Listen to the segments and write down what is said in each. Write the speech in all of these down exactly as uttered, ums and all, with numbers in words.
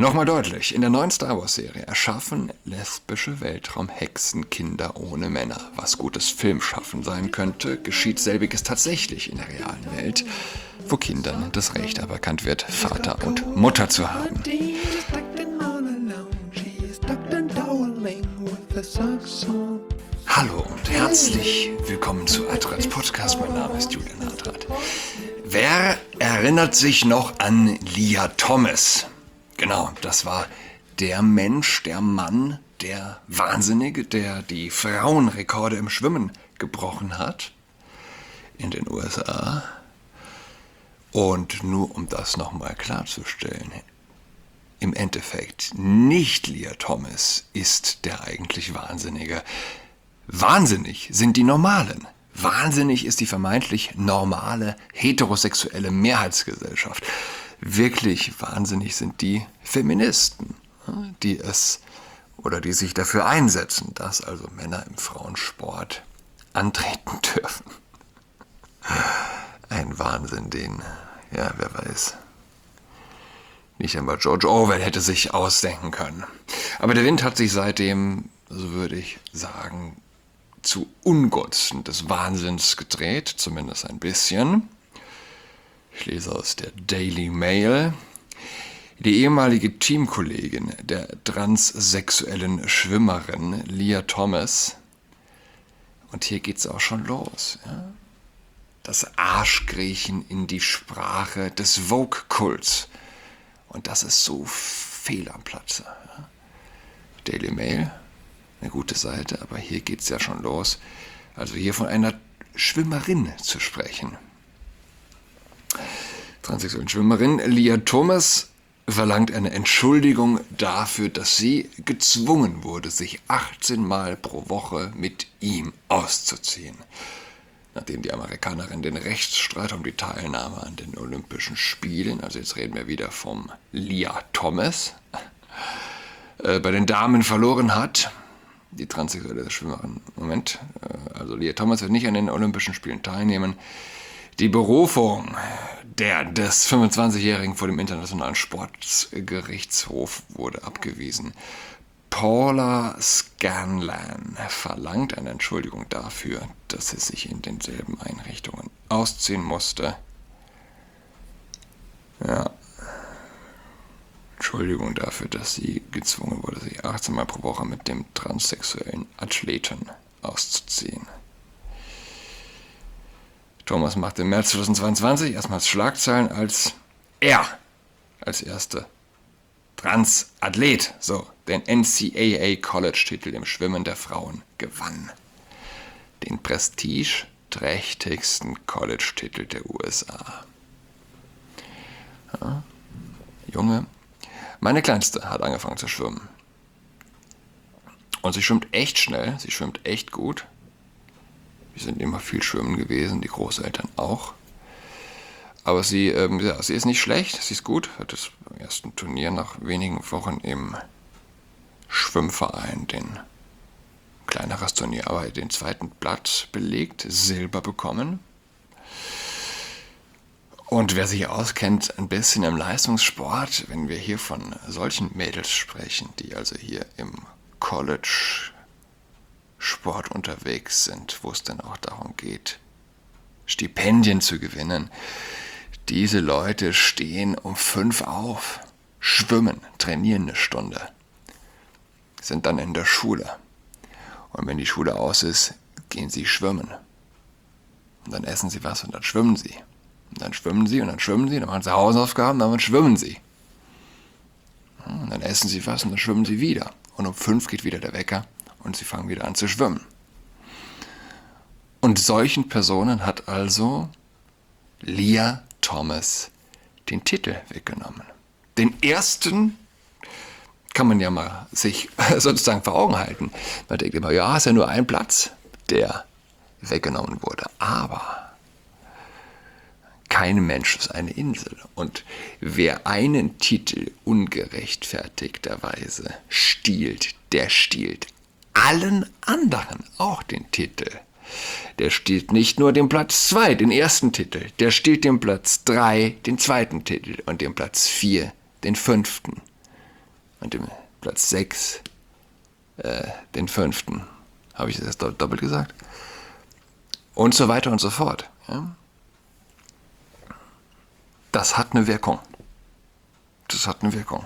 Nochmal deutlich, in der neuen Star Wars-Serie erschaffen lesbische Weltraumhexen Kinder ohne Männer. Was gutes Filmschaffen sein könnte, geschieht selbiges tatsächlich in der realen Welt, wo Kindern das Recht aberkannt wird, Vater und Mutter zu haben. Hallo und herzlich willkommen zu Adrats Podcast. Mein Name ist Julian Adrat. Wer erinnert sich noch an Lia Thomas? Genau, das war der Mensch, der Mann, der Wahnsinnige, der die Frauenrekorde im Schwimmen gebrochen hat in den U S A. Und nur um das nochmal klarzustellen, im Endeffekt nicht Lia Thomas ist der eigentlich Wahnsinnige. Wahnsinnig sind die Normalen. Wahnsinnig ist die vermeintlich normale, heterosexuelle Mehrheitsgesellschaft. Wirklich wahnsinnig sind die Feministen, die es oder die sich dafür einsetzen, dass also Männer im Frauensport antreten dürfen. Ein Wahnsinn, den, ja, wer weiß, nicht einmal George Orwell hätte sich ausdenken können. Aber der Wind hat sich seitdem, so würde ich sagen, zu Ungunsten des Wahnsinns gedreht, zumindest ein bisschen. Ich lese aus der Daily Mail. Die ehemalige Teamkollegin der transsexuellen Schwimmerin Lia Thomas, und hier geht's auch schon los, ja? Das Arschkriechen in die Sprache des Vogue-Kults. Und das ist so fehl am Platze. Ja? Daily Mail, eine gute Seite, aber hier geht's ja schon los. Also hier von einer Schwimmerin zu sprechen. Transsexuellen Schwimmerin Lia Thomas verlangt eine Entschuldigung dafür, dass sie gezwungen wurde, sich achtzehn Mal pro Woche mit ihm auszuziehen. Nachdem die Amerikanerin den Rechtsstreit um die Teilnahme an den Olympischen Spielen, also jetzt reden wir wieder vom Lia Thomas, äh, bei den Damen verloren hat. Die transsexuelle Schwimmerin, Moment, äh, also Lia Thomas wird nicht an den Olympischen Spielen teilnehmen. Die Berufung der, des fünfundzwanzigjährigen vor dem Internationalen Sportgerichtshof wurde abgewiesen. Paula Scanlan verlangt eine Entschuldigung dafür, dass sie sich in denselben Einrichtungen ausziehen musste. Ja. Entschuldigung dafür, dass sie gezwungen wurde, sich achtzehn Mal pro Woche mit dem transsexuellen Athleten auszuziehen. Thomas machte im März zweitausendzweiundzwanzig erstmals Schlagzeilen, als er als erster Transathlet so den N C A A-College-Titel im Schwimmen der Frauen gewann. Den prestigeträchtigsten College-Titel der U S A. Ja, Junge, meine Kleinste hat angefangen zu schwimmen. Und sie schwimmt echt schnell, sie schwimmt echt gut. Wir sind immer viel schwimmen gewesen, die Großeltern auch. Aber sie, ähm, ja, sie ist nicht schlecht, sie ist gut. Hat das erste Turnier nach wenigen Wochen im Schwimmverein, den kleineres Turnier, aber den zweiten Platz belegt, Silber bekommen. Und wer sich auskennt, ein bisschen im Leistungssport, wenn wir hier von solchen Mädels sprechen, die also hier im College Sport unterwegs sind, wo es dann auch darum geht, Stipendien zu gewinnen. Diese Leute stehen um fünf auf, schwimmen, trainieren eine Stunde, sind dann in der Schule. Und wenn die Schule aus ist, gehen sie schwimmen. Und dann essen sie was und dann schwimmen sie. Und dann schwimmen sie und dann schwimmen sie, dann machen sie Hausaufgaben, dann schwimmen sie. Und dann essen sie was und dann schwimmen sie wieder. Und um fünf geht wieder der Wecker. Und sie fangen wieder an zu schwimmen. Und solchen Personen hat also Lia Thomas den Titel weggenommen. Den ersten kann man ja mal sich sozusagen vor Augen halten. Man denkt immer, ja, ist ja nur ein Platz, der weggenommen wurde. Aber kein Mensch ist eine Insel. Und wer einen Titel ungerechtfertigterweise stiehlt, der stiehlt allen anderen auch den Titel. Der stiehlt nicht nur den Platz zwei, den ersten Titel, der stiehlt den Platz drei, den zweiten Titel und den Platz vier, den fünften. und dem Platz sechs äh, den fünften. Habe ich das jetzt doppelt gesagt? Und so weiter und so fort. Ja? Das hat eine Wirkung. Das hat eine Wirkung.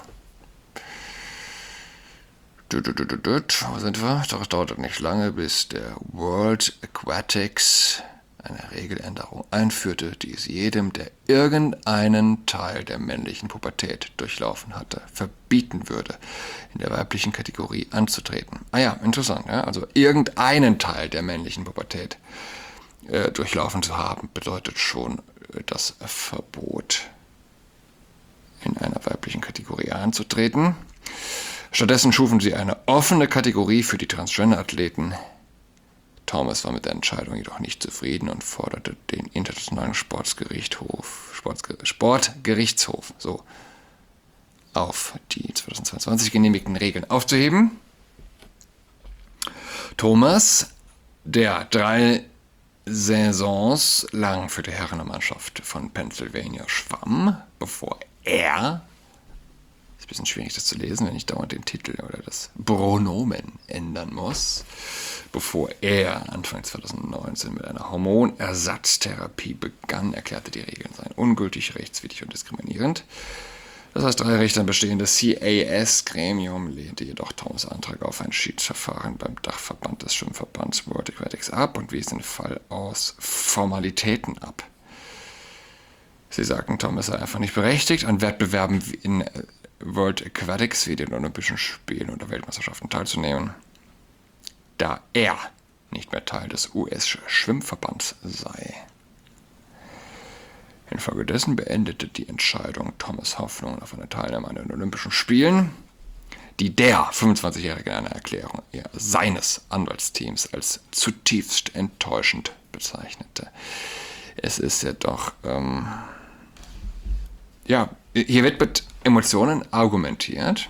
Wo sind wir? Doch es dauert nicht lange, bis der World Aquatics eine Regeländerung einführte, die es jedem, der irgendeinen Teil der männlichen Pubertät durchlaufen hatte, verbieten würde, in der weiblichen Kategorie anzutreten. Ah ja, interessant. Ja? Also irgendeinen Teil der männlichen Pubertät äh, durchlaufen zu haben, bedeutet schon äh, das Verbot, in einer weiblichen Kategorie anzutreten. Stattdessen schufen sie eine offene Kategorie für die Transgender-Athleten. Thomas war mit der Entscheidung jedoch nicht zufrieden und forderte den Internationalen Sportgerichtshof, Sportger- Sportgerichtshof so, auf, die zweitausendzweiundzwanzig genehmigten Regeln aufzuheben. Thomas, der drei Saisons lang für die Herrenmannschaft von Pennsylvania schwamm, bevor er, ist ein bisschen schwierig das zu lesen, wenn ich dauernd den Titel oder das Pronomen ändern muss, bevor er Anfang zweitausendneunzehn mit einer Hormonersatztherapie begann, erklärte, die Regeln seien ungültig, rechtswidrig und diskriminierend. Das aus drei Richtern bestehende C A S-Gremium lehnte jedoch Thomas' Antrag auf ein Schiedsverfahren beim Dachverband des Schwimmverbands World Aquatics ab und wies den Fall aus Formalitäten ab. Sie sagten, Thomas sei einfach nicht berechtigt, an Wettbewerben in World Aquatics wie den Olympischen Spielen oder Weltmeisterschaften teilzunehmen, da er nicht mehr Teil des U S-Schwimmverbands sei. Infolgedessen beendete die Entscheidung Thomas' Hoffnungen auf eine Teilnahme an den Olympischen Spielen, die der fünfundzwanzigjährige in einer Erklärung seines Anwaltsteams als zutiefst enttäuschend bezeichnete. Es ist ja doch, ähm, ja, hier wird mit Emotionen argumentiert.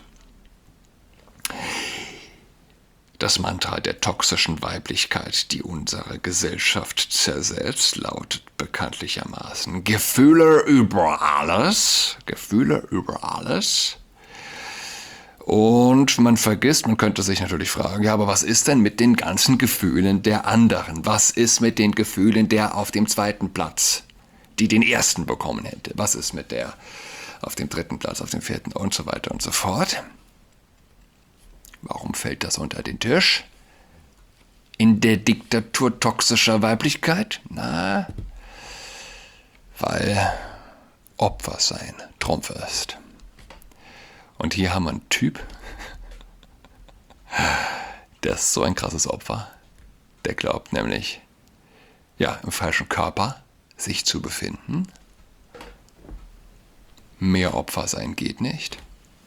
Das Mantra der toxischen Weiblichkeit, die unsere Gesellschaft zersetzt, lautet bekanntlichermaßen Gefühle über alles, Gefühle über alles. Und man vergisst, man könnte sich natürlich fragen, ja, aber was ist denn mit den ganzen Gefühlen der anderen? Was ist mit den Gefühlen der auf dem zweiten Platz, die den ersten bekommen hätte? Was ist mit der auf dem dritten Platz, auf dem vierten und so weiter und so fort? Warum fällt das unter den Tisch? In der Diktatur toxischer Weiblichkeit? Na, weil Opfer sein Trumpf ist. Und hier haben wir einen Typ, der ist so ein krasses Opfer. Der glaubt nämlich, ja, im falschen Körper sich zu befinden. Mehr Opfer sein geht nicht.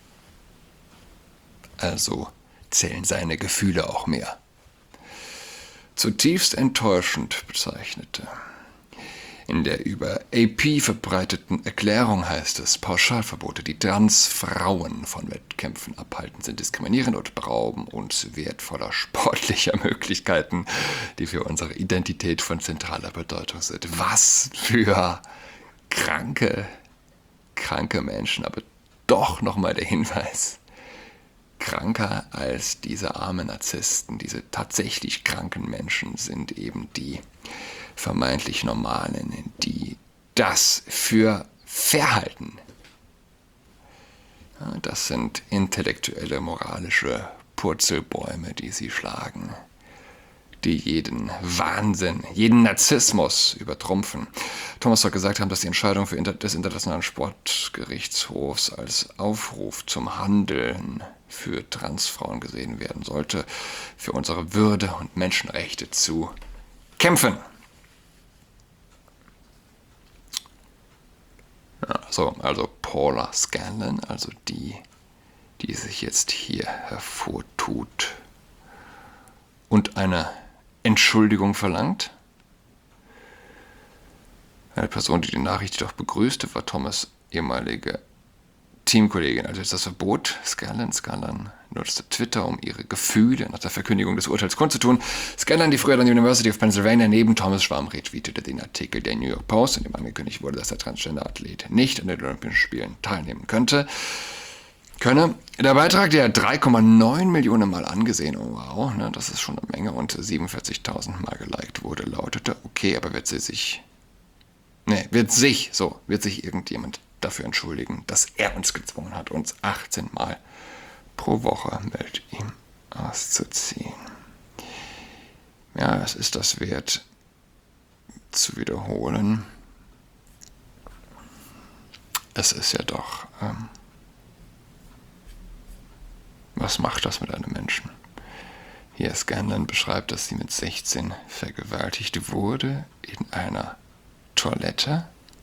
Also zählen seine Gefühle auch mehr. Zutiefst enttäuschend bezeichnete. In der über A P verbreiteten Erklärung heißt es, Pauschalverbote, die Transfrauen von Wettkämpfen abhalten, sind diskriminierend und berauben uns wertvoller sportlicher Möglichkeiten, die für unsere Identität von zentraler Bedeutung sind. Was für kranke, kranke Menschen, aber doch nochmal der Hinweis. Kranker als diese armen Narzissten, diese tatsächlich kranken Menschen sind eben die vermeintlich Normalen, die das für verhalten. Das sind intellektuelle, moralische Purzelbäume, die sie schlagen, die jeden Wahnsinn, jeden Narzissmus übertrumpfen. Thomas soll gesagt haben, dass die Entscheidung für Inter- des Internationalen Sportgerichtshofs als Aufruf zum Handeln für Transfrauen gesehen werden sollte, für unsere Würde und Menschenrechte zu kämpfen. Ja, so, also Paula Scanlon, also die, die sich jetzt hier hervortut und eine Entschuldigung verlangt. Eine Person, die die Nachricht jedoch begrüßte, war Thomas' ehemalige Teamkollegin. Also ist das Verbot. Scanlon, Scanlon nutzte Twitter, um ihre Gefühle nach der Verkündigung des Urteils kundzutun. Scanlon, die früher an der University of Pennsylvania neben Thomas schwamm, retweetete den Artikel der New York Post, in dem angekündigt wurde, dass der Transgender-Athlet nicht an den Olympischen Spielen teilnehmen könnte. könne. Der Beitrag, der drei Komma neun Millionen Mal angesehen, oh wow, ne, das ist schon eine Menge, und siebenundvierzigtausend Mal geliked wurde, lautete, okay, aber wird sie sich, ne, wird sich, so, wird sich irgendjemand dafür entschuldigen, dass er uns gezwungen hat, uns achtzehn Mal pro Woche mit ihm auszuziehen. Ja, es ist das wert zu wiederholen. Es ist ja doch, ähm, was macht das mit einem Menschen? Hier Scanlon beschreibt, dass sie mit sechzehn vergewaltigt wurde in einer Toilette.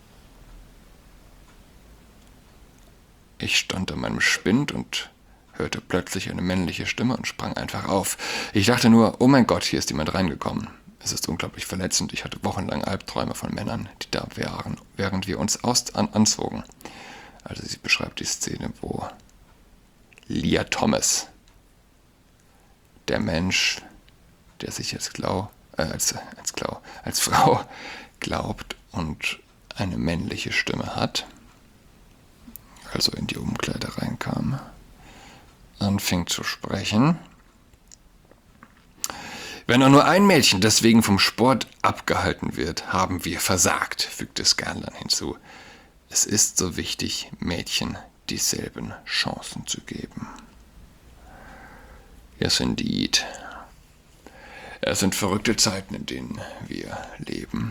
Ich stand an meinem Spind und hörte plötzlich eine männliche Stimme und sprang einfach auf. Ich dachte nur, oh mein Gott, hier ist jemand reingekommen. Es ist unglaublich verletzend. Ich hatte wochenlang Albträume von Männern, die da waren, während wir uns aus an anzogen. Also sie beschreibt die Szene, wo Lia Thomas, der Mensch, der sich als, Glau, äh, als, als, Glau, als Frau glaubt und eine männliche Stimme hat, also in die Umkleide reinkam, anfing zu sprechen. Wenn auch nur ein Mädchen deswegen vom Sport abgehalten wird, haben wir versagt, fügte Scanlon hinzu. Es ist so wichtig, Mädchen dieselben Chancen zu geben. Yes, indeed. Es sind verrückte Zeiten, in denen wir leben.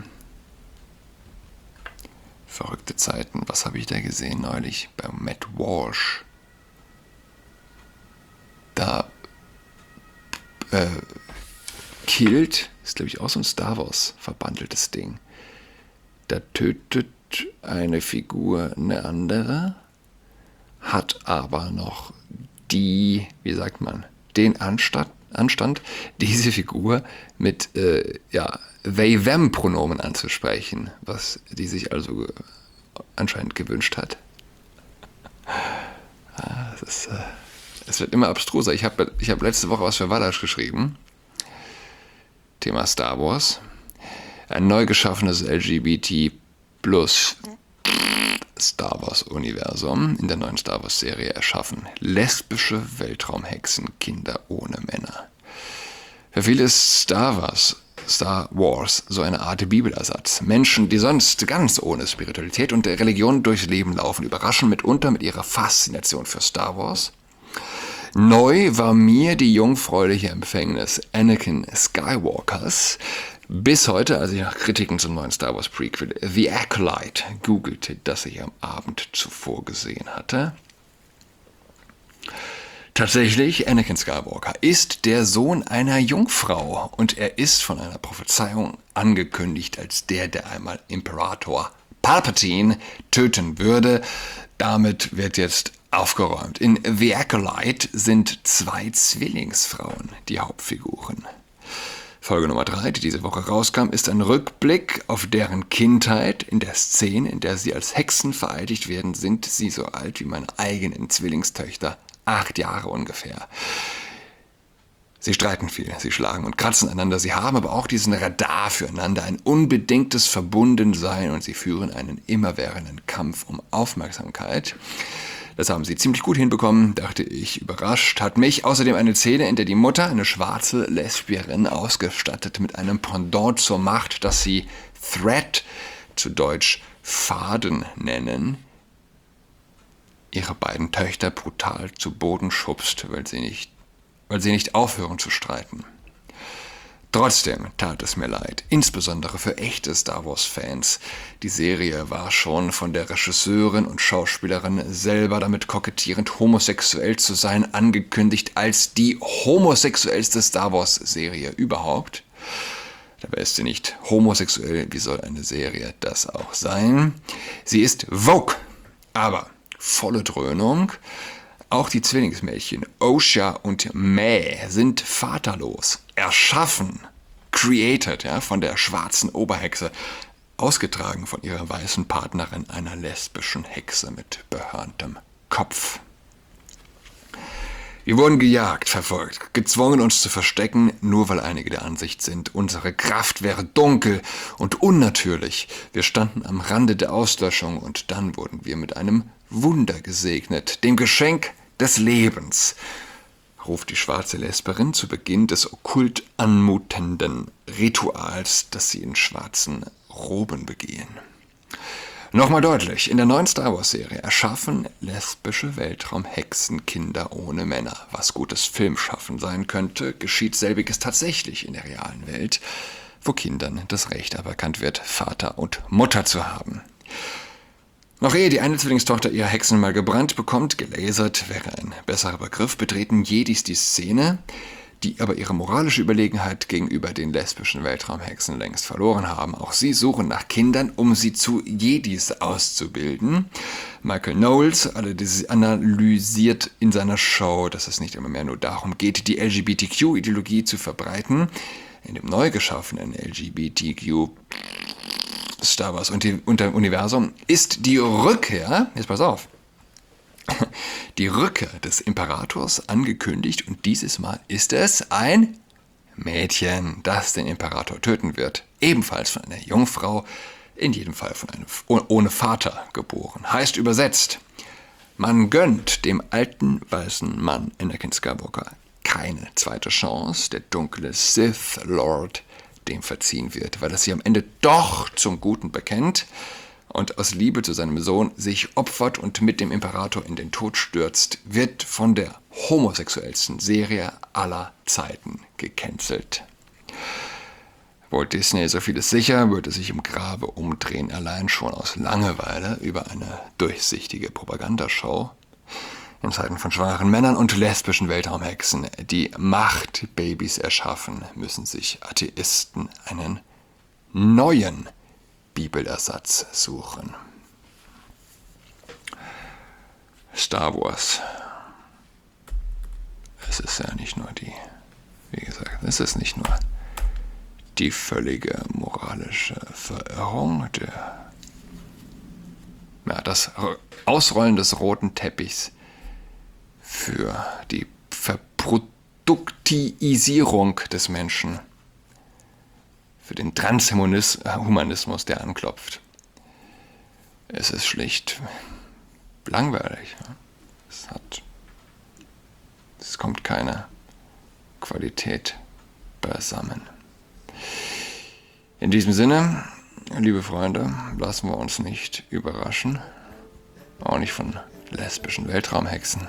Verrückte Zeiten. Was habe ich da gesehen neulich? Bei Matt Walsh. Da äh, killt, ist glaube ich auch so ein Star Wars verbandeltes Ding. Da tötet eine Figur eine andere, hat aber noch die, wie sagt man, den Anstand, Anstand diese Figur mit äh, ja, they-them-Pronomen anzusprechen, was die sich also anscheinend gewünscht hat. Es ist, äh, es wird immer abstruser. Ich habe ich hab letzte Woche was für Walasch geschrieben. Thema Star Wars. Ein neu geschaffenes L G B T plus Star Wars-Universum in der neuen Star Wars-Serie erschaffen. Lesbische Weltraumhexen, Kinder ohne Männer. Für viele ist Star Wars, Star Wars so eine Art Bibelersatz. Menschen, die sonst ganz ohne Spiritualität und Religion durchs Leben laufen, überraschen mitunter mit ihrer Faszination für Star Wars. Neu war mir die jungfräuliche Empfängnis Anakin Skywalkers. Bis heute, als ich nach Kritiken zum neuen Star Wars Prequel The Acolyte googelte, das ich am Abend zuvor gesehen hatte. Tatsächlich, Anakin Skywalker ist der Sohn einer Jungfrau und er ist von einer Prophezeiung angekündigt als der, der einmal Imperator Palpatine töten würde. Damit wird jetzt aufgeräumt. In The Acolyte sind zwei Zwillingsfrauen die Hauptfiguren. Folge Nummer drei, die diese Woche rauskam, ist ein Rückblick auf deren Kindheit. In der Szene, in der sie als Hexen vereidigt werden, sind sie so alt wie meine eigenen Zwillingstöchter. Acht Jahre ungefähr. Sie streiten viel, sie schlagen und kratzen einander. Sie haben aber auch diesen Radar füreinander, ein unbedingtes Verbundensein und sie führen einen immerwährenden Kampf um Aufmerksamkeit. Das haben sie ziemlich gut hinbekommen, dachte ich, überrascht. Hat mich außerdem eine Szene, in der die Mutter, eine schwarze Lesbierin, ausgestattet mit einem Pendant zur Macht, das sie Thread, zu Deutsch Faden nennen, ihre beiden Töchter brutal zu Boden schubst, weil sie nicht, weil sie nicht aufhören zu streiten. Trotzdem tat es mir leid, insbesondere für echte Star Wars-Fans. Die Serie war schon von der Regisseurin und Schauspielerin selber damit kokettierend, homosexuell zu sein, angekündigt als die homosexuellste Star Wars-Serie überhaupt. Dabei ist sie nicht homosexuell, wie soll eine Serie das auch sein? Sie ist Vogue, aber volle Dröhnung. Auch die Zwillingsmädchen Osha und Mae sind vaterlos, erschaffen, created, ja, von der schwarzen Oberhexe, ausgetragen von ihrer weißen Partnerin, einer lesbischen Hexe mit behörntem Kopf. Wir wurden gejagt, verfolgt, gezwungen uns zu verstecken, nur weil einige der Ansicht sind, unsere Kraft wäre dunkel und unnatürlich. Wir standen am Rande der Auslöschung und dann wurden wir mit einem Wunder gesegnet, dem Geschenk des Lebens, ruft die schwarze Lesberin zu Beginn des okkult anmutenden Rituals, das sie in schwarzen Roben begehen. Nochmal deutlich, in der neuen Star Wars-Serie erschaffen lesbische Weltraumhexen Kinder ohne Männer. Was gutes Filmschaffen sein könnte, geschieht selbiges tatsächlich in der realen Welt, wo Kindern das Recht aberkannt wird, Vater und Mutter zu haben. Noch ehe die eine Zwillingstochter ihre Hexen mal gebrannt bekommt, gelasert wäre ein besserer Begriff, betreten Jedis die Szene, die aber ihre moralische Überlegenheit gegenüber den lesbischen Weltraumhexen längst verloren haben. Auch sie suchen nach Kindern, um sie zu Jedis auszubilden. Michael Knowles analysiert in seiner Show, dass es nicht immer mehr nur darum geht, die L G B T Q-Ideologie zu verbreiten. In dem neu geschaffenen L G B T Q Star Wars Universum ist die Rückkehr, jetzt pass auf, die Rückkehr des Imperators angekündigt und dieses Mal ist es ein Mädchen, das den Imperator töten wird. Ebenfalls von einer Jungfrau, in jedem Fall von einem ohne Vater geboren. Heißt übersetzt, man gönnt dem alten weißen Mann Anakin Skywalker keine zweite Chance. Der dunkle Sith Lord dem verziehen wird, weil er sich am Ende doch zum Guten bekennt und aus Liebe zu seinem Sohn sich opfert und mit dem Imperator in den Tod stürzt, wird von der homosexuellsten Serie aller Zeiten gecancelt. Walt Disney, so viel ist sicher, würde sich im Grabe umdrehen, allein schon aus Langeweile über eine durchsichtige Propagandashow. In Zeiten von schwangeren Männern und lesbischen Weltraumhexen, die Machtbabys erschaffen, müssen sich Atheisten einen neuen Bibelersatz suchen. Star Wars. Es ist ja nicht nur die, wie gesagt, es ist nicht nur die völlige moralische Verirrung, der, ja, das Ausrollen des roten Teppichs für die Verproduktisierung des Menschen, für den Transhumanismus, der anklopft. Es ist schlicht langweilig. Es hat, es kommt keine Qualität beisammen. In diesem Sinne, liebe Freunde, lassen wir uns nicht überraschen, auch nicht von lesbischen Weltraumhexen.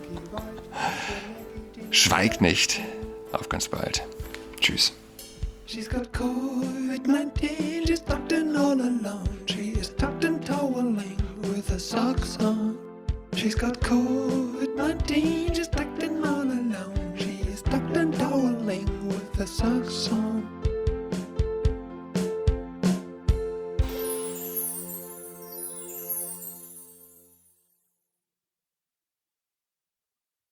Schweigt nicht. Auf ganz bald. Tschüss. She's got COVID nineteen, she's tucked in all alone. She is tucked and toweling with her socks on. She's got COVID nineteen, she's tucked in all alone. She is tucked and toweling with her socks on.